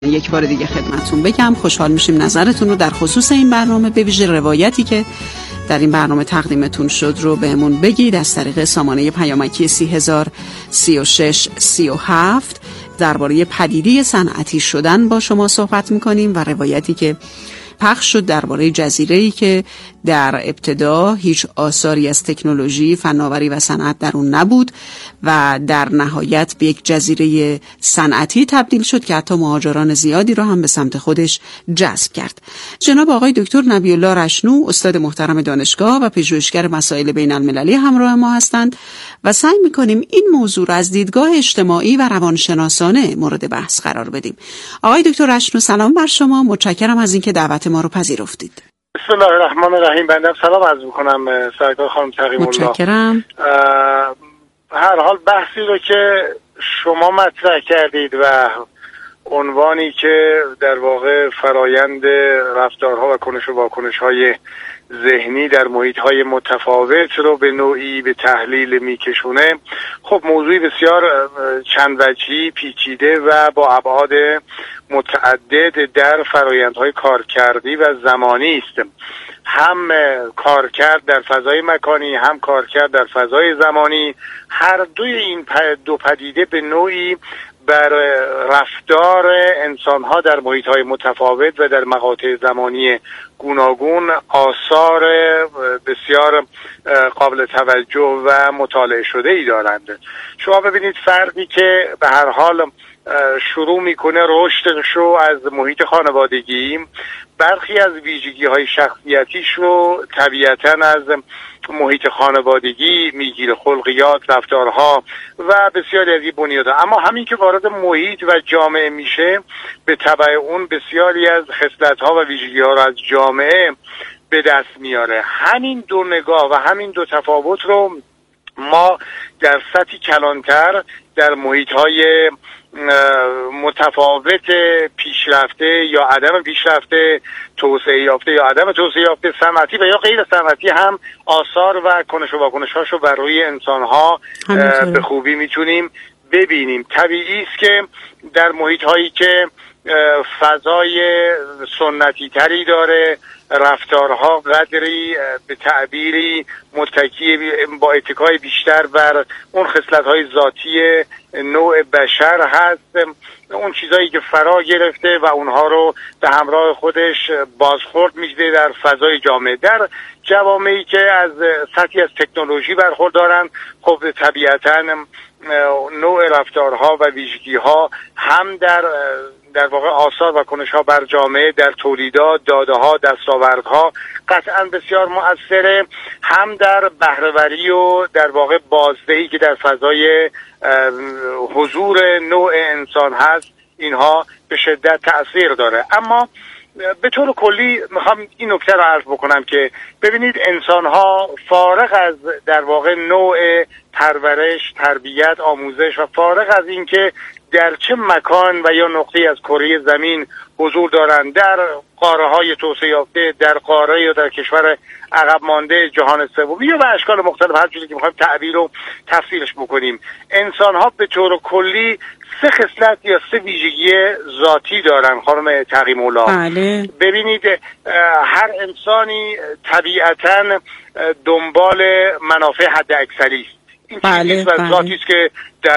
یک بار دیگه خدمتتون بگم خوشحال میشیم نظرتون رو در خصوص این برنامه به ویژه روایتی که در این برنامه تقدیمتون شد رو بهمون بگید از طریق سامانه پیامکی 303637 درباره پدیده صنعتی شدن با شما صحبت میکنیم و روایتی که پخش شد درباره جزیره‌ای که در ابتدا هیچ آثاری از تکنولوژی، فناوری و صنعت در اون نبود و در نهایت به یک جزیره صنعتی تبدیل شد که حتی مهاجران زیادی رو هم به سمت خودش جذب کرد. جناب آقای دکتر نبی الله رشنو، استاد محترم دانشگاه و پژوهشگر مسائل بین المللی همراه ما هستند و سعی می‌کنیم این موضوع را از دیدگاه اجتماعی و روانشناسانه مورد بحث قرار بدیم. آقای دکتر رشنو، سلام بر شما. متشکرم از اینکه دعوت ما رو پذیرفتید. بسم الله الرحمن الرحیم. بنده سلام عرض می‌کنم سرکار خانم تقیم الله. متشکرم. هر حال بحثی رو که شما مطرح کردید و عنوانی که در واقع فرایند رفتارها و کنش و واکنش‌های ذهنی در محیط‌های متفاوت رو به نوعی به تحلیل میکشونه، خب موضوعی بسیار چند وجهی، پیچیده و با ابعاد متعدد در فرایندهای کارکردی و زمانی است. هم کارکرد در فضای مکانی، هم کارکرد در فضای زمانی، هر دوی این دو پدیده به نوعی بر رفتار انسان‌ها در محیط‌های متفاوت و در مقاطع زمانی گوناگون آثار بسیار قابل توجه و مطالعه شده ای دارند. شما ببینید فردی که به هر حال شروع میکنه رشدش رو از محیط خانوادگی، برخی از ویژگی‌های شخصیتیش رو طبیعتاً از محیط خانوادگی میگیره، خلقیات، رفتارها و بسیاری از این بنیادها. اما همین که وارد محیط و جامعه میشه، به تبع اون بسیاری از خصلت‌ها و ویژگی‌ها رو از جامعه به دست میاره. همین دو نگاه و همین دو تفاوت رو ما در سطحی کلانتر در محیط‌های متفاوت پیشرفته یا عدم پیشرفته، توسعه یافته یا عدم توسعه یافته، صنعتی و یا غیر صنعتی هم آثار و کنش و واکنش‌هاشو بر روی انسان‌ها به خوبی میتونیم ببینیم. طبیعی است که در محیط‌هایی که فضای سنتی تری داره، رفتارها قدری به تعبیری متکی با اتکای بیشتر بر اون خصلت‌های ذاتی نوع بشر هست، اون چیزایی که فرا گرفته و اونها رو به همراه خودش بازخورد میده در فضای جامعه. در جوامعی که از سطحی از تکنولوژی برخوردارن، خب طبیعتاً نوع رفتارها و ویژگی‌ها هم در واقع آثار و کنش‌ها بر جامعه، در تولیدات، داده‌ها، دستاوردها قطعاً بسیار مؤثره، هم در بهره‌وری و در واقع بازدهی که در فضای حضور نوع انسان هست، اینها به شدت تأثیر داره. اما به طور کلی میخوام این نکته رو عرض بکنم که ببینید انسان‌ها فارغ از در واقع نوع پرورش، تربیت، آموزش و فارغ از اینکه در چه مکان و یا نقطه‌ای از کره زمین حضور دارند، در قاره‌های توسعه یافته، در قاره یا در کشور عقب مانده جهان سوم یا به اشکال مختلف، هر جوری که می‌خوایم تعبیر و تفسیرش بکنیم، انسان‌ها به طور کلی سه خصلت یا سه ویژگی ذاتی دارن خانم تقیم الله. بله. ببینید هر انسانی طبیعتاً دنبال منافع حد اکثری است. این چیزی و ذاتی است که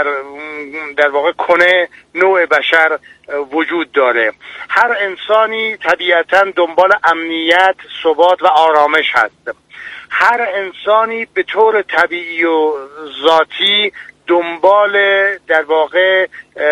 در واقع کنه نوع بشر وجود داره. هر انسانی طبیعتاً دنبال امنیت، ثبات و آرامش هست. هر انسانی به طور طبیعی و ذاتی دنبال در واقع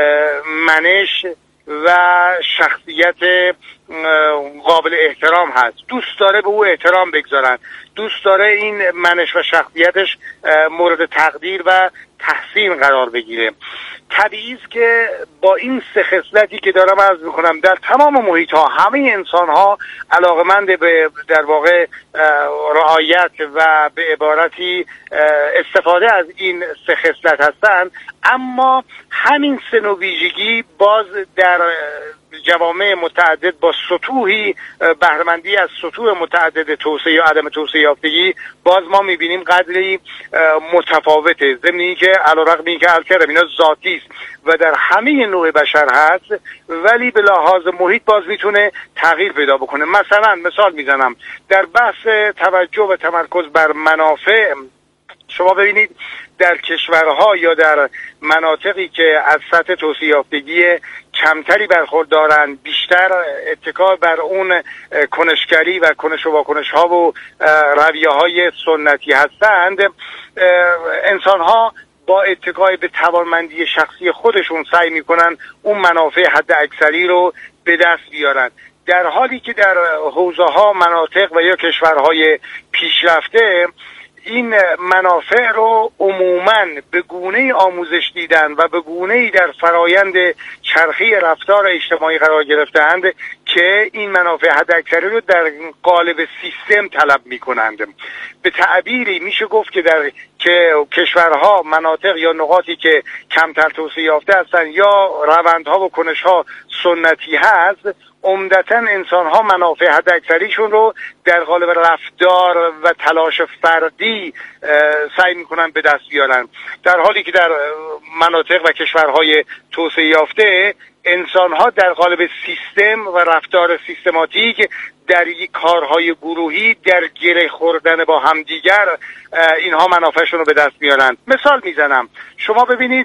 منش و شخصیت قابل احترام هست، دوست داره به او احترام بگذارن، دوست داره این منش و شخصیتش مورد تقدیر و تحسین قرار بگیره. طبیعی است که با این سه خصلتی که دارم عرض میکنم در تمام محیط‌ها همه انسان‌ها علاقمند به در واقع رعایت و به عبارتی استفاده از این سه خصلت هستند. اما همین سه نوع ویژگی باز در جوامع متعدد با سطوحی بهره‌مندی از سطوح متعدد توسعه یا عدم توسعه یافتگی باز ما میبینیم قدری متفاوته، ضمن اینکه علیرغم اینکه الکرم اینا ذاتی است و در همه نوع بشر هست، ولی به لحاظ محیط باز میتونه تغییر پیدا بکنه. مثلا مثال میزنم در بحث توجه و تمرکز بر منافع، شما ببینید در کشورها یا در مناطقی که از سطح توسعه یافتگی کمتری برخوردارن، بیشتر اتکا بر اون کنشگری و کنش و واکنش ها و رویه های سنتی هستند، انسان ها با اتکای به توانمندی شخصی خودشون سعی میکنن اون منافع حد اکثری رو به دست بیارن، در حالی که در حوزه ها، مناطق و یا کشورهای پیشرفته این منافع رو عموماً به گونه‌ای آموزش دیدن و به گونه‌ای در فرایند چرخی رفتار اجتماعی قرار گرفتند که این منافع حداکثری رو در قالب سیستم طلب می‌کنند. به تعبیری میشه گفت که در کشورها، مناطق یا نقاطی که کمتر توسعه یافته هستند یا روندها و کنش‌ها سنتی هست، عمدتاً انسان‌ها منافع حداکثریشون رو در قالب رفتار و تلاش فردی سعی می‌کنن به دست بیارن، در حالی که در مناطق و کشورهای توسعه یافته انسان‌ها در قالب سیستم و رفتار سیستماتیک در کارهای گروهی در گره خوردن با همدیگر اینها منافعشون رو به دست میارن. مثال میزنم، شما ببینید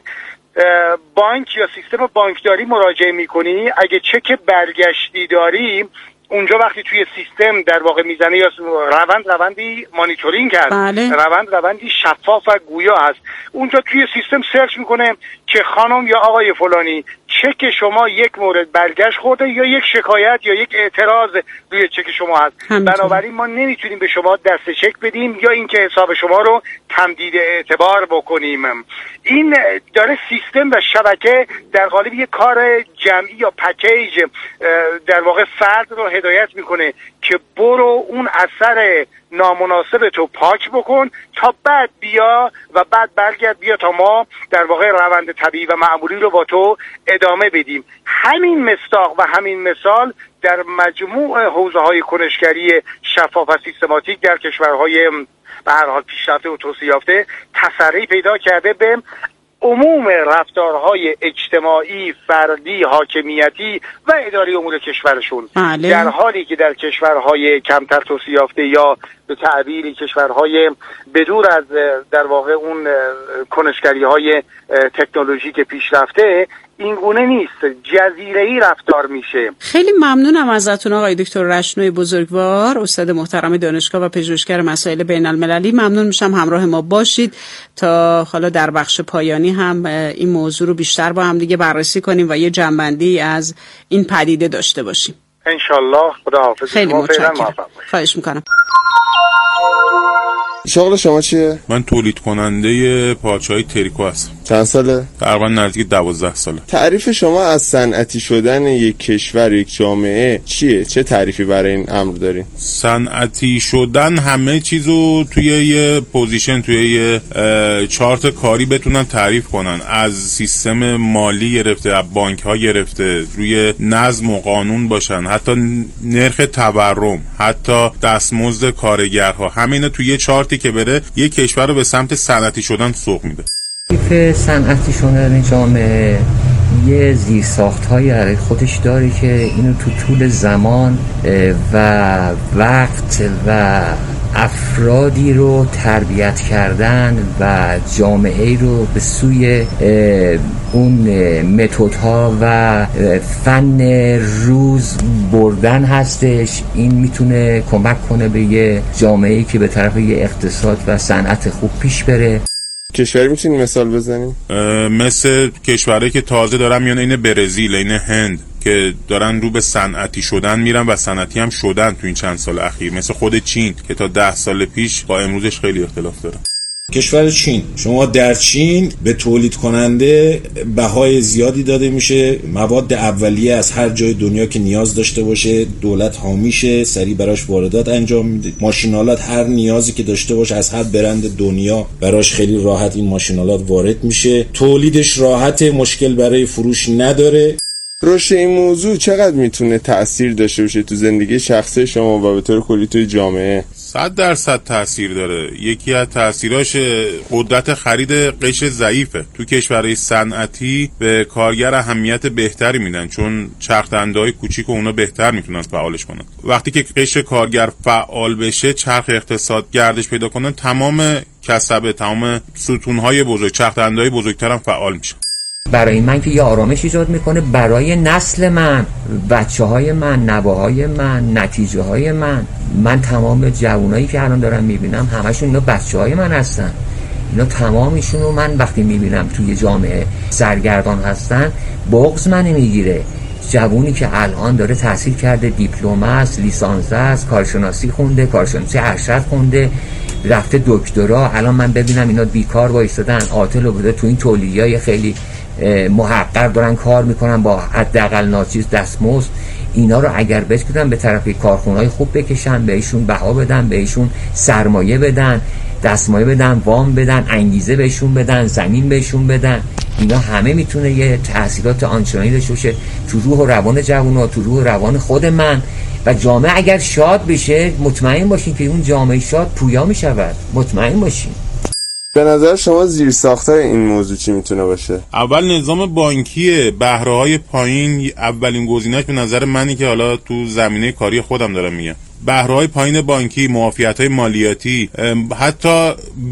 بانک یا سیستم بانکداری مراجعه میکنی، اگه چک برگشتی داری، اونجا وقتی توی سیستم در واقع میزنه یا روندی مانیتورینگ هست، بله. روندی شفاف و گویا هست، اونجا توی سیستم سرچ میکنه که خانم یا آقای فلانی چک شما یک مورد برگشت خورده یا یک شکایت یا یک اعتراض روی چک شما هست، بنابراین ما نمیتونیم به شما دست چک بدیم یا اینکه حساب شما رو تمدید اعتبار بکنیم. این داره سیستم و شبکه در قالب یک کار جمعی یا پکیج در واقع فرد رو هدایت میکنه که برو اون اثر نامناسب تو پاک بکن تا بعد بیا و بعد برگرد بیا تا ما در واقع روند طبیعی و معمولی رو با تو ادامه بدیم. همین مصداق و همین مثال در مجموع حوزه‌های کنشگری شفاف و سیستماتیک در کشورهای به هر حال پیشرفته و توسعه یافته تسری پیدا کرده به عموم رفتارهای اجتماعی، فردی، حاکمیتی و اداری امور کشورشون، بله. در حالی که در کشورهای کمتر توسعه یافته یا به تعبیری کشورهای بدور از در واقع اون کنشگری‌های تکنولوژیک پیشرفته این گونه نیست، جزیره‌ای رفتار میشه. خیلی ممنونم ازتون آقای دکتر رشنوی بزرگوار، استاد محترم دانشگاه و پژوهشگر مسائل بین‌المللی. ممنون میشم همراه ما باشید تا حالا در بخش پایانی هم این موضوع رو بیشتر با هم دیگه بررسی کنیم و یه جنبندی از این پدیده داشته باشیم. انشالله. خداحافظ. خیلی متشکرم. خواهش میکنم. شغل شما چیه؟ من تولید کننده پارچه‌های تریکو هستم. چند ساله؟ تقریبا نزدیک 12 ساله. تعریف شما از صنعتی شدن یک کشور، یک جامعه چیه؟ چه تعریفی برای این امر دارین؟ صنعتی شدن همه چیزو توی یه پوزیشن، توی یه چارت کاری بتونن تعریف کنن، از سیستم مالی گرفته، از بانک‌ها گرفته، روی نظم و قانون باشن، حتی نرخ تورم، حتی دستمزد کارگرها، همینه توی یه چارتی که بره یک کشور رو به سمت صنعتی شدن سوق میده. تعریف صنعتی شدن جامعه یه زیرساخت‌هایی برای خودش داره که اینو تو طول زمان و وقت و افرادی رو تربیت کردن و جامعه رو به سوی اون متدها و فن روز بردن هستش. این میتونه کمک کنه به یه جامعه‌ای که به طرف یه اقتصاد و صنعت خوب پیش بره. کشوری میتونی مثال بزنیم؟ مثل کشورهایی که تازه دارن میان، این برزیل، این هند که دارن رو به صنعتی شدن میرن و صنعتی هم شدن تو این چند سال اخیر، مثل خود چین که تا 10 سال پیش با امروزش خیلی اختلاف داره. کشور چین، شما در چین به تولید کننده بهای زیادی داده میشه، مواد اولیه از هر جای دنیا که نیاز داشته باشه دولت حامیشه، سریع براش واردات انجام میده. ماشینالات هر نیازی که داشته باشه از هر برند دنیا براش خیلی راحت این ماشینالات وارد میشه. تولیدش راحت، مشکل برای فروش نداره. رشد این موضوع چقدر میتونه تأثیر داشته باشه تو زندگی شخصی شما و به طور کلی توی جامعه؟ 100% تأثیر داره. یکی از تأثیراش قدرت خرید قشر ضعیفه. تو کشورهای صنعتی به کارگر اهمیت بهتری میدن، چون چرخ دنده‌های کوچیک و اونا بهتر میتونن فعالش کنن. وقتی که قشر کارگر فعال بشه، چرخ اقتصاد گردش پیدا کنن، تمام کسب، تمام ستونهای بزرگ، چرخ دنده‌های بزرگتر هم فعال میشن. برای من که یه آرامش ایجاد میکنه، برای نسل من، بچه‌های من، نواهای من، نتیجه‌های من تمام جوانایی که الان دارم میبینم همشون اینا بچه‌های من هستن. اینا تمامیشون رو من وقتی میبینم توی جامعه سرگردان هستن، بغض من میگیره. جوونی که الان داره تحصیل کرده، دیپلم است، لیسانس است، کارشناسی خونده، کارشناسی ارشد خونده، رفته دکترا، الان من ببینم اینا بیکار وایسادن، عاطل و بوده تو این تولیدهای خیلی محقر دارن کار میکنن با حداقل ناچیز دستمزد. اینا رو اگر بسپرن به طرف کارخونه‌های خوب بکشن، بهشون بها بدن، بهشون سرمایه بدن، دستمایه بدن، وام بدن، انگیزه بهشون بدن، زمین بهشون بدن، اینا همه میتونه یه تأثیرات آنچنانی داشته باشه تو روح و روان جوونا، تو روح و روان خود من و جامعه. اگر شاد بشه، مطمئن باشین که اون جامعه شاد پویا میشود، مطمئن باشین. به نظر شما زیرساخت‌های این موضوع چی میتونه باشه؟ اول نظام بانکی بهره‌های پایین اولین گزینه‌اش به نظر منی که حالا تو زمینه کاری خودم دارم میگم. بهره‌های پایین بانکی، معافیت‌های مالیاتی، حتی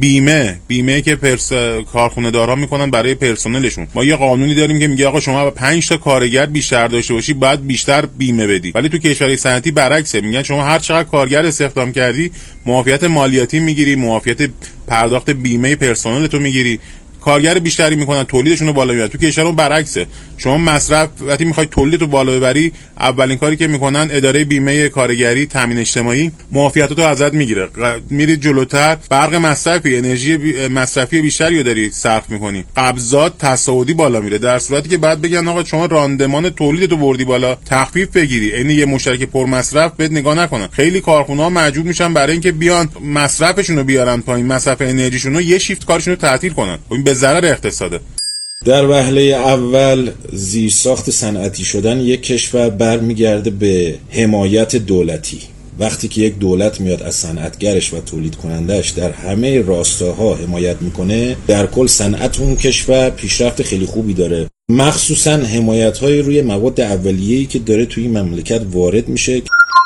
بیمه که کارخونه دارا میکنن برای پرسنلشون. ما یه قانونی داریم که میگه آقا شما 5 تا کارگر بیشتر داشته باشی باید بیشتر بیمه بدی، ولی تو کشورهای صنعتی برعکسه، میگن شما هر چقدر کارگر استخدام کردی معافیت مالیاتی میگیری، معافیت پرداخت بیمه پرسنل تو میگیری، کارگر بیشتری میکنن، تولیدشون رو بالا میبرن. تو کشورمون برعکسه، شما مصرف وقتی میخوای تولید رو بالا ببری، اولین کاری که میکنن اداره بیمه کارگری تامین اجتماعی معافیتاتو ازت میگیره، میری جلوتر، برق مصرفی، انرژی مصرفی بیشتری رو داری صرف میکنی، قبضات تصاعدی بالا میره، در صورتی که بعد بگن آقا شما راندمان تولیدتو بردی بالا، تخفیف بگیری. یعنی یه مشترک پرمصرف بهت نگاه نکنن. خیلی کارخونه‌ها مجبور میشن برای اینکه بیان مصرفشون رو بیارن پایین، مصرف انرژیشون رو، یه شیفت کارشون رو تعطیل کنن. این به ضرر اقتصاده. در وهله اول زیرساخت صنعتی شدن یک کشور برمیگرده به حمایت دولتی. وقتی که یک دولت میاد از صنعتگرش و تولید کنندش در همه راستاها حمایت میکنه، در کل صنعت اون کشور پیشرفت خیلی خوبی داره. مخصوصا حمایت‌های روی مواد اولیه‌ای که داره توی مملکت وارد میشه.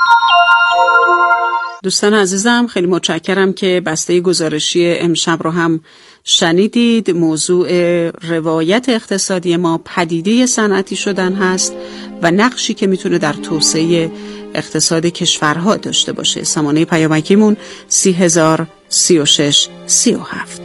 دوستان عزیزم، خیلی متشکرم که بسته گزارشی امشب رو هم شنیدید. موضوع روایت اقتصادی ما پدیده صنعتی شدن هست و نقشی که میتونه در توسعه اقتصاد کشورها داشته باشه. سامانه پیامکیمون 30,036,37.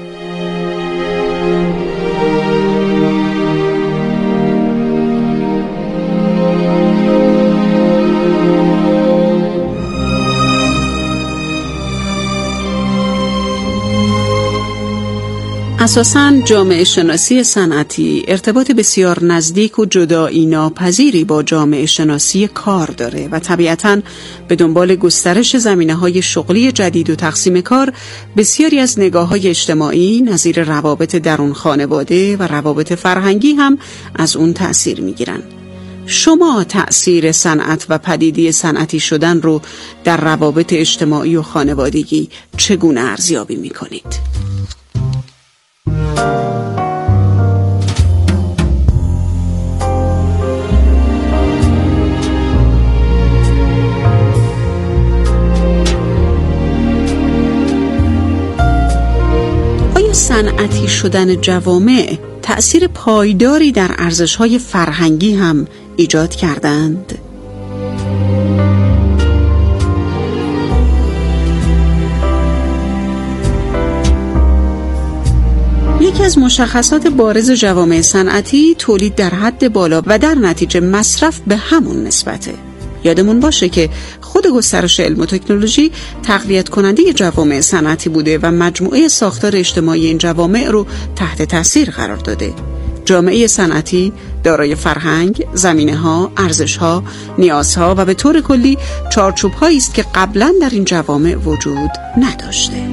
اساساً جامعه شناسی صنعتی ارتباط بسیار نزدیک و جدایی ناپذیری با جامعه شناسی کار داره و طبیعتاً به دنبال گسترش زمینه‌های شغلی جدید و تقسیم کار، بسیاری از نگاه‌های اجتماعی نظیر روابط درون خانواده و روابط فرهنگی هم از اون تأثیر می‌گیرن. شما تأثیر صنعت و پدیده صنعتی شدن رو در روابط اجتماعی و خانوادگی چگونه ارزیابی می‌کنید؟ صنعتی شدن جوامع تأثیر پایداری در ارزش‌های فرهنگی هم ایجاد کردند؟ یکی از مشخصات بارز جوامع صنعتی تولید در حد بالا و در نتیجه مصرف به همون نسبته. یادمون باشه که خود گسترش علم و تکنولوژی تقویت کننده جوامع صنعتی بوده و مجموعه ساختار اجتماعی این جوامع رو تحت تاثیر قرار داده. جامعه صنعتی دارای فرهنگ، زمینه‌ها، ارزش‌ها، نیازها و به طور کلی چارچوب‌هایی است که قبلاً در این جوامع وجود نداشته.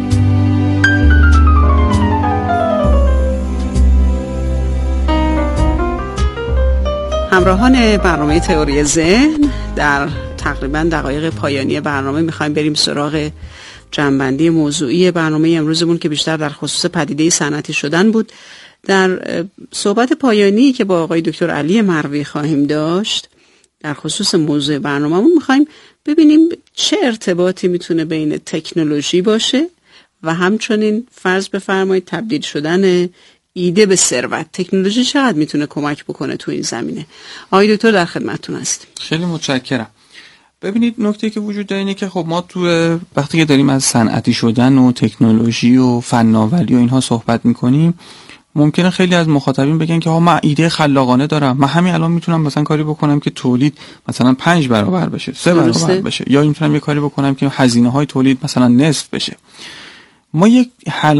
همراهان برنامه تئوری ذهن، در تقریبا دقایق پایانی برنامه میخوایم بریم سراغ جنبندی موضوعی برنامه امروزمون که بیشتر در خصوص پدیده صنعتی شدن بود. در صحبت پایانی که با آقای دکتر علی مروی خواهیم داشت در خصوص موضوع برنامه‌مون میخوایم ببینیم چه ارتباطی میتونه بین تکنولوژی باشه و همچنین فرض بفرمایید تبدیل شدن ایده به ثروت. تکنولوژی چقدر میتونه کمک بکنه تو این زمینه؟ آقای دکتر در خدمتتون هستیم. خیلی متشکرم. ببینید نکته که وجود داره اینه که خب ما تو وقتی که داریم از صنعتی شدن و تکنولوژی و فناوری و اینها صحبت میکنیم، ممکنه خیلی از مخاطبین بگن که ها من ایده خلاقانه دارم، من همین الان میتونم مثلا کاری بکنم که تولید مثلا 5 برابر بشه، 3 برابر بشه، یا میتونم یه کاری بکنم که هزینه های تولید مثلا نصف بشه. ما یک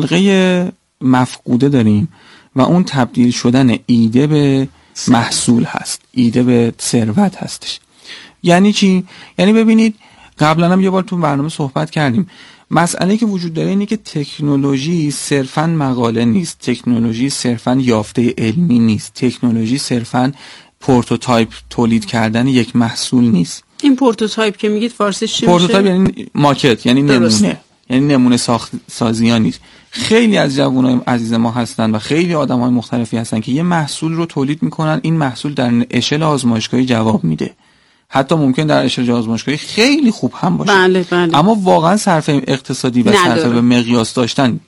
حلقه مفقوده داریم و اون تبدیل شدن ایده به محصول هست، ایده به ثروت هستش. یعنی چی؟ یعنی ببینید قبلا هم یه بار تو برنامه صحبت کردیم، مسئله که وجود داره اینه که تکنولوژی صرفاً مقاله نیست، تکنولوژی صرفاً یافته علمی نیست، تکنولوژی صرفاً پروتوتایپ تولید کردن یک محصول نیست. این پروتوتایپ که میگید فارسیش چی میشه؟ پروتوتایپ یعنی ماکت، یعنی نمونه، یعنی نمونه سازی ها نیست. خیلی از جوانای عزیز ما هستن و خیلی آدمای مختلفی هستن که یه محصول رو تولید میکنن، این محصول در اشل آزمایشگاهی جواب میده، حتی ممکن در اشل آزمایشگاهی خیلی خوب هم باشه. بله. اما واقعا صرف اقتصادی و صرف به مقیاس داشتن.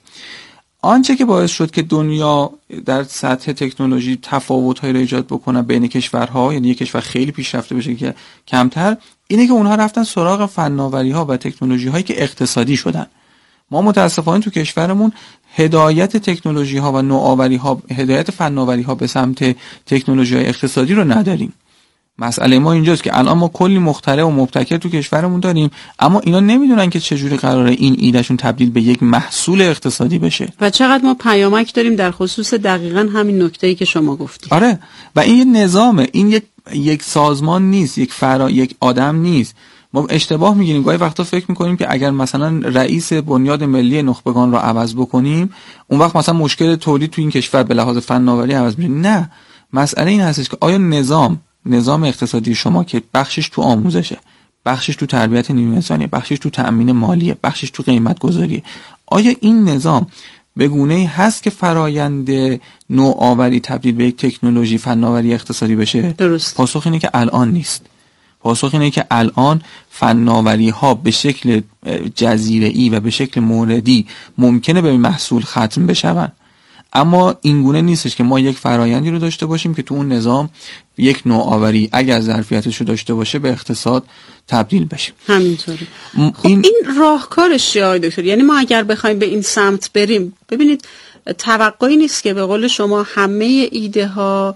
آنچه که باعث شد که دنیا در سطح تکنولوژی تفاوت‌هایی را ایجاد بکنه بین کشورها، یعنی یک کشور خیلی پیشرفته بشه که کمتر، اینه که اونها رفتن سراغ فناوری‌ها و تکنولوژی‌هایی که اقتصادی شدن. ما متاسفانه تو کشورمون هدایت تکنولوژی‌ها و نوآوری‌ها، هدایت فناوری‌ها به سمت تکنولوژی‌های اقتصادی رو نداریم. مسئله ما اینجاست که الان ما کلی مخترع و مبتکر تو کشورمون داریم، اما اینا نمیدونن که چجوری قراره این ایدهشون تبدیل به یک محصول اقتصادی بشه. و چقدر ما پیامک داریم در خصوص دقیقاً همین نکته‌ای که شما گفتید. آره، و این یه نظامه، این یک سازمان نیست، یک آدم نیست. ما اشتباه میگیریم، گاهی وقتا فکر میکنیم که اگر مثلا رئیس بنیاد ملی نخبگان رو عوض بکنیم اون وقت مثلا مشکل تولید تو این کشور به لحاظ فناوری عوض میشه. نه، مسئله این هستش که آیا نظام اقتصادی شما که بخشش تو آموزشه، بخشش تو تربیت نیروی انسانی، بخشش تو تأمین مالیه، بخشش تو قیمت گذاریه، آیا این نظام به گونه‌ای هست که فرایند نوآوری تبدیل به یک تکنولوژی فناوری اقتصادی بشه؟ درست. پاسخ اینه که الان نیست. پاسخ اینه که الان فناوری ها به شکل جزیره‌ای و به شکل موردی ممکنه به محصول ختم بشون، اما اینگونه نیستش که ما یک فرایندی رو داشته باشیم که تو اون نظام یک نوآوری اگر ظرفیتش رو داشته باشه به اقتصاد تبدیل بشه. همینطوری. خب این راهکارش چیه آقای دکتر؟ یعنی ما اگر بخوایم به این سمت بریم، ببینید توقعی نیست که به قول شما همه ایده ها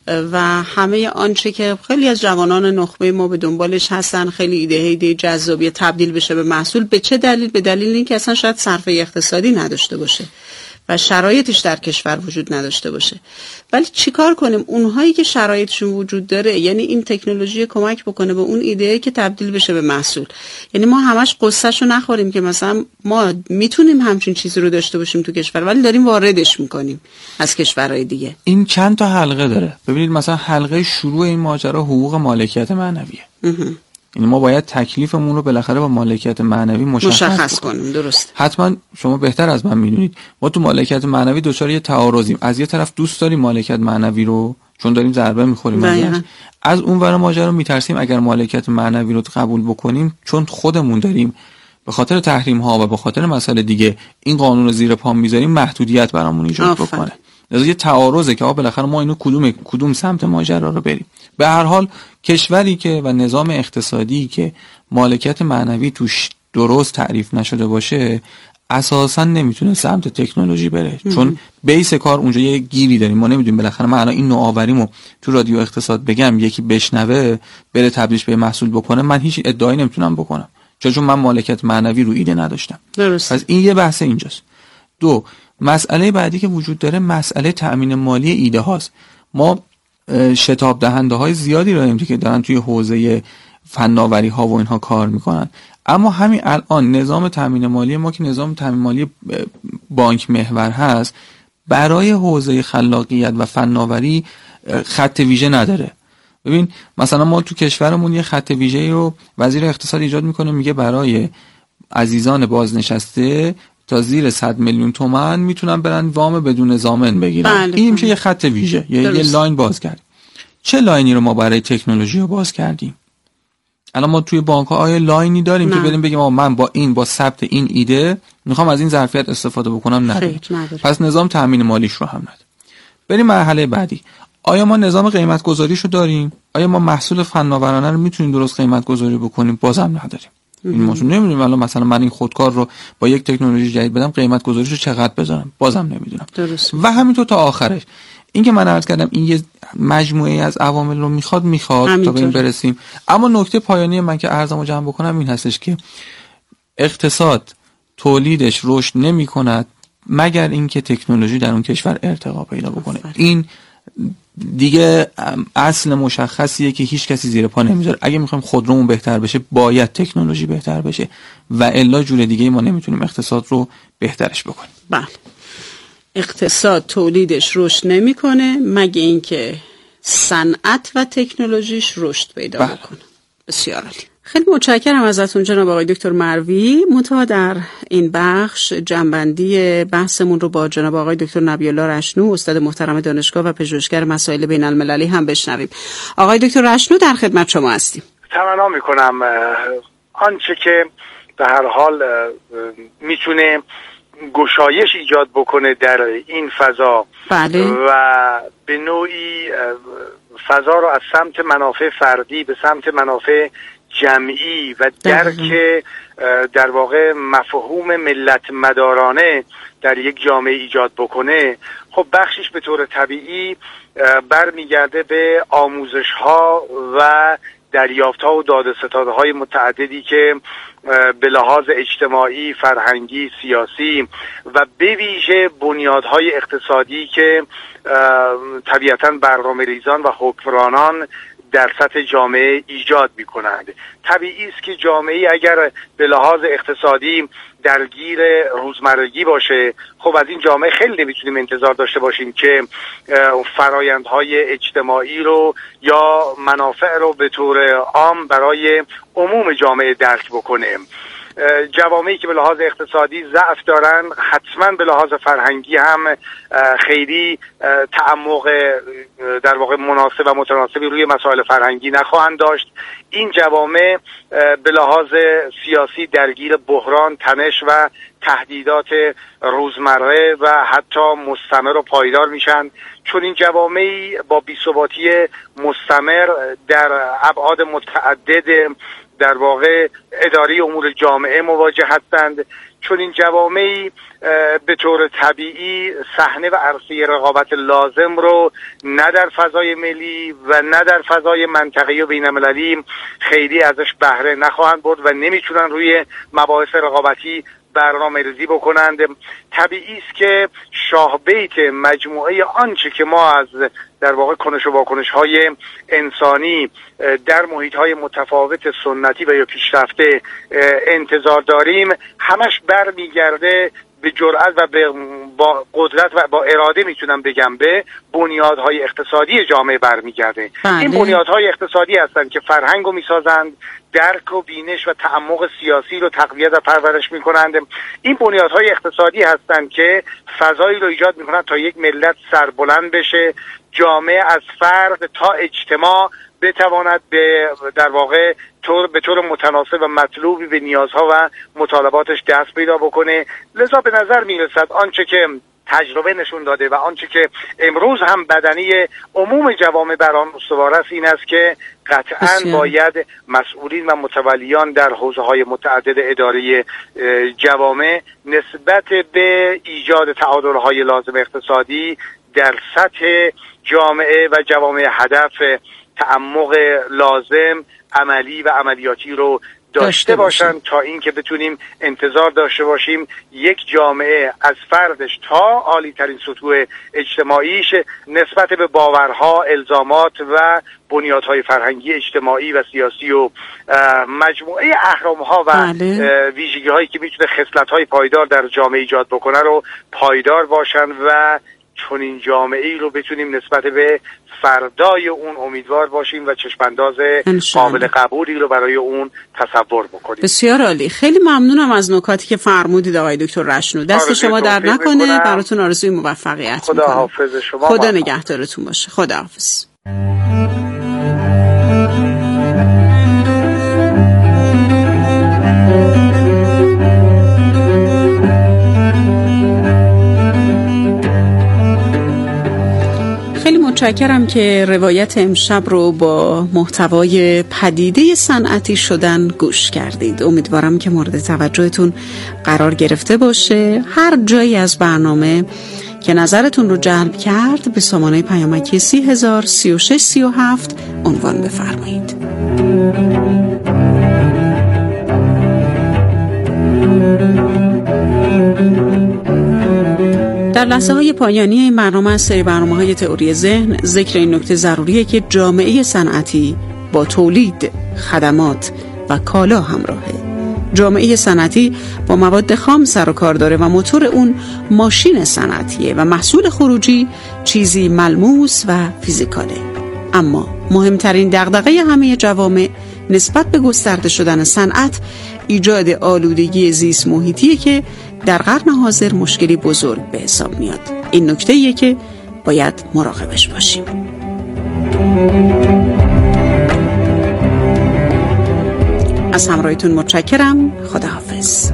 و همه آنچه که خیلی از جوانان نخبه ما به دنبالش هستن، خیلی ایده جذابی تبدیل بشه به محصول. به چه دلیل؟ به دلیل اینکه اصلا شاید صرفه اقتصادی نداشته باشه و شرایطش در کشور وجود نداشته باشه. ولی چیکار کنیم اونهایی که شرایطشون وجود داره، یعنی این تکنولوژی کمک بکنه به اون ایده که تبدیل بشه به محصول. یعنی ما همش قصهشو نخوریم که مثلا ما میتونیم همچین چیزی رو داشته باشیم تو کشور ولی داریم واردش میکنیم از کشورهای دیگه. این چند تا حلقه داره. ببینید مثلا حلقه شروع این ماجرا حقوق مالکیت معنویه. یعنی ما باید تکلیفمون رو بالاخره با مالکیت معنوی مشخص کنیم. درست. حتما شما بهتر از من میدونید ما تو مالکیت معنوی دچار یه تعارضیم. از یه طرف دوست داریم مالکیت معنوی رو چون داریم ضربه میخوریم، از اون ور ماجرا میترسیم اگر مالکیت معنوی رو قبول بکنیم چون خودمون داریم به خاطر تحریم ها و به خاطر مسائل دیگه این قانون رو زیر پا میذاریم محدودیت برامون ایجاد بکنه. لذا یه تعارضه که بالاخره ما اینو کدوم سمت ماجرا رو بریم. به هر حال کشوری که و نظام اقتصادی که مالکیت معنوی توش درست تعریف نشده باشه اساسا نمیتونه سمت تکنولوژی بره، چون بیس کار اونجا یه گیری داریم. ما نمیدونیم بالاخره من الان این نوآوریمو تو رادیو اقتصاد بگم یکی بشنوه بره تبدیلش به محصول بکنه، من هیچ ادعایی نمیتونم بکنم چون من مالکیت معنوی رو ایده نداشتم. درست. پس این یه بحث اینجاست. دو، مسئله بعدی که وجود داره مسئله تأمین مالی ایده هاست. ما شتاب دهنده های زیادی داریم که دارن توی حوزه فناوری ها و اینها کار میکنن، اما همین الان نظام تامین مالی ما که نظام تامین مالی بانک محور هست برای حوزه خلاقیت و فناوری خط ویژه نداره ببین مثلا ما تو کشورمون یه خط ویژه‌ای رو وزیر اقتصاد ایجاد میکنه، میگه برای عزیزان بازنشسته تا زیر 100 میلیون تومان میتونن برن وام بدون ضامن بگیرن. این میشه یه خط ویژه، یه لاین باز کردیم. چه لاینی رو ما برای تکنولوژی رو باز کردیم؟ الان ما توی بانک‌ها آیا لاینی داریم که بریم بگیم من با ثبت این ایده میخوام از این ظرفیت استفاده بکنم؟ نداریم. پس نظام تامین مالیش رو هم نداریم. بریم مرحله بعدی. آیا ما نظام قیمت گذاریشو داریم؟ آیا ما محصول فناورانه رو میتونیم درست قیمت گذاری بکنیم؟ بازم نداریم. این موضوع نمیدونیم. الان مثلا من این خودکار رو با یک تکنولوژی جدید بدم، قیمت گذاریشو چقدر بذارم؟ بازم نمیدونم. و همینطور تا آخرش. این که من عرض کردم این یه مجموعه از عوامل رو میخواد تا به این برسیم. اما نکته پایانی من که عرضمو جمع بکنم این هستش که اقتصاد تولیدش رشد نمی‌کند مگر اینکه تکنولوژی در اون کشور ارتقا پیدا بکنه. این دیگه اصل مشخصیه که هیچ کسی زیر پا نمیذاره. اگه میخوایم خودرومون بهتر بشه باید تکنولوژی بهتر بشه و الا جور دیگه ما نمیتونیم اقتصاد رو بهترش بکنیم. بله. اقتصاد تولیدش رشد نمیکنه مگه اینکه صنعت و تکنولوژیش رشد پیدا بکنه. بسیار عالی. خیلی متشکرم ازتون جناب آقای دکتر مروی. منتها در این بخش جنبندی بحثمون رو با جناب آقای دکتر نبی‌الله رشنو، استاد محترم دانشگاه و پژوهشگر مسائل بین المللی هم بشنویم. آقای دکتر رشنو در خدمت شما هستیم. تمنا میکنم آنچه که به هر حال میتونه گشایش ایجاد بکنه در این فضا و به نوعی فضا رو از سمت منافع فردی به سمت منافع جمعی و درک در واقع مفهوم ملت مدارانه در یک جامعه ایجاد بکنه، خب بخشش به طور طبیعی برمیگرده به آموزش ها و دریافت ها و دادستاده های متعددی که به لحاظ اجتماعی، فرهنگی، سیاسی و به ویژه بنیادهای اقتصادی که طبیعتاً برنامه‌ریزان و حکمرانان در سطح جامعه ایجاد می‌کنند. طبیعی است که جامعه اگر به لحاظ اقتصادی درگیر روزمرگی باشه، خب از این جامعه خیلی نمیتونیم انتظار داشته باشیم که فرایندهای اجتماعی رو یا منافع رو به طور عام برای عموم جامعه درک بکنه. جوامعی که به لحاظ اقتصادی ضعف دارن حتما به لحاظ فرهنگی هم خیلی تعمق در واقع مناسب و متناسبی روی مسائل فرهنگی نخواهند داشت. این جوامع به لحاظ سیاسی درگیر بحران، تنش و تهدیدات روزمره و حتی مستمر و پایدار میشن، چون این جوامعی با بی‌ثباتی مستمر در ابعاد متعدد در واقع اداری امور جامعه مواجه هستند، چون این جوامعی به طور طبیعی صحنه و عرصه رقابت لازم رو نه در فضای ملی و نه در فضای منطقه‌ای و بین‌المللی خیلی ازش بهره نخواهند برد و نمیتونن روی مباحث رقابتی برنامه‌ریزی بکنند. طبیعی است که شاه بیت مجموعه آنچه که ما از در واقع کنش و واکنش‌های انسانی در محیط‌های متفاوت سنتی و یا پیشرفته انتظار داریم همش برمیگرده به جرأت و با قدرت و با اراده میتونم بگم به بنیادهای اقتصادی جامعه برمیگرده. این بنیادهای اقتصادی هستند که فرهنگ رو میسازند، درک و بینش و تعمق سیاسی رو تقویت و پرورش میکنند. این بنیادهای اقتصادی هستند که فضایی رو ایجاد میکنند تا یک ملت سربلند بشه، جامعه از فرد تا اجتماع بتواند به در واقع به طور متناسب و مطلوبی به نیازها و مطالباتش دست پیدا بکنه. لذا به نظر میرسد آنچه که تجربه نشون داده و آنچه که امروز هم بدنی عموم جوامع بر آن استوار است این است که قطعاً باید مسئولین و متولیان در حوزه‌های متعدد اداری جوامع نسبت به ایجاد تعادل‌های لازم اقتصادی در سطح جامعه و جوامع هدف تعمق لازم عملی و عملیاتی رو داشته باشن تا اینکه بتونیم انتظار داشته باشیم یک جامعه از فردش تا عالی ترین سطوح اجتماعیش نسبت به باورها، الزامات و بنیادهای فرهنگی، اجتماعی و سیاسی و مجموعه اهرم‌ها و ویژگی‌هایی که میتونه خصلت‌های پایدار در جامعه ایجاد بکنه رو پایدار باشن و چنین جامعه‌ای رو بتونیم نسبت به فردای اون امیدوار باشیم و چشمانداز قابل قبولی رو برای اون تصور بکنیم. بسیار عالی. خیلی ممنونم از نکاتی که فرمودید آقای دکتر رشنو. دست شما درد نکنه. براتون آرزوی موفقیت خدا میکنم. حافظ شما. خدا نگهدارتون باشه. خدا حافظ. متشکرم که روایت امشب رو با محتوای پدیده صنعتی شدن گوش کردید. امیدوارم که مورد توجهتون قرار گرفته باشه. هر جایی از برنامه که نظرتون رو جلب کرد به سامانه پیامکی 303637 عنوان بفرمایید. در لحظه های پایانی این برنامه از سری برنامه‌های تئوری ذهن ذکر این نکته ضروریه که جامعه صنعتی با تولید، خدمات و کالا همراهه. جامعه صنعتی با مواد خام سر و کار داره و موتور اون ماشین صنعتیه و محصول خروجی چیزی ملموس و فیزیکاله. اما مهمترین دغدغه همه جوامع نسبت به گسترده شدن صنعت ایجاد آلودگی زیست محیطیه که در قرن حاضر مشکلی بزرگ به حساب میاد. این نکته‌ایه که باید مراقبش باشیم. از همراهیتون متشکرم. خداحافظ.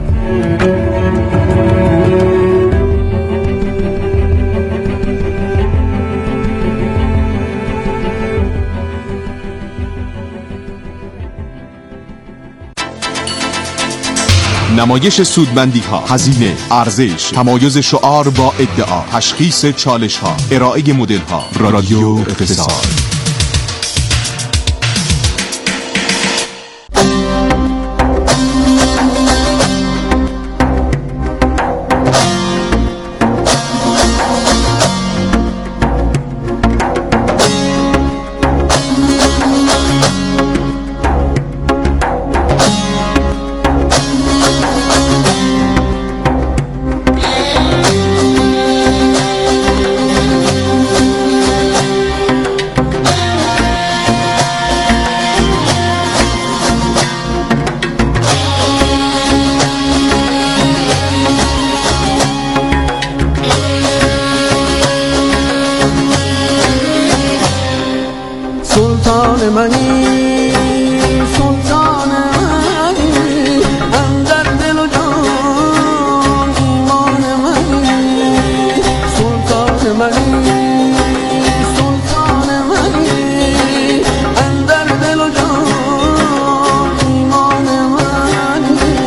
نمایش سودمندی ها، هزینه، ارزش، تمایز شعار با ادعا، تشخیص چالش ها، ارائه مدل ها. رادیو اقتصاد. سلطان منی اندر دل و جان ایمان منی سلطان منی اندر دل و جان ایمان منی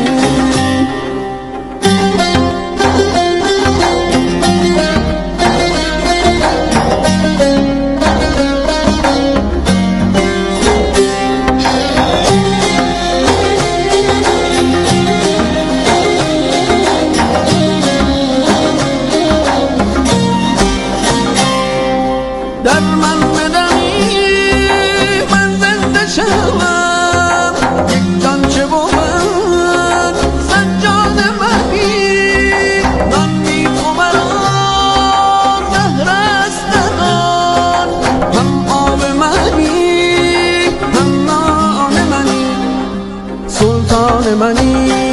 در من بدمی من زنده شوم یک جان چه بود سجاد منی نان بی تو مرا زهر است نهان هم آب منی هم نان منی سلطان منی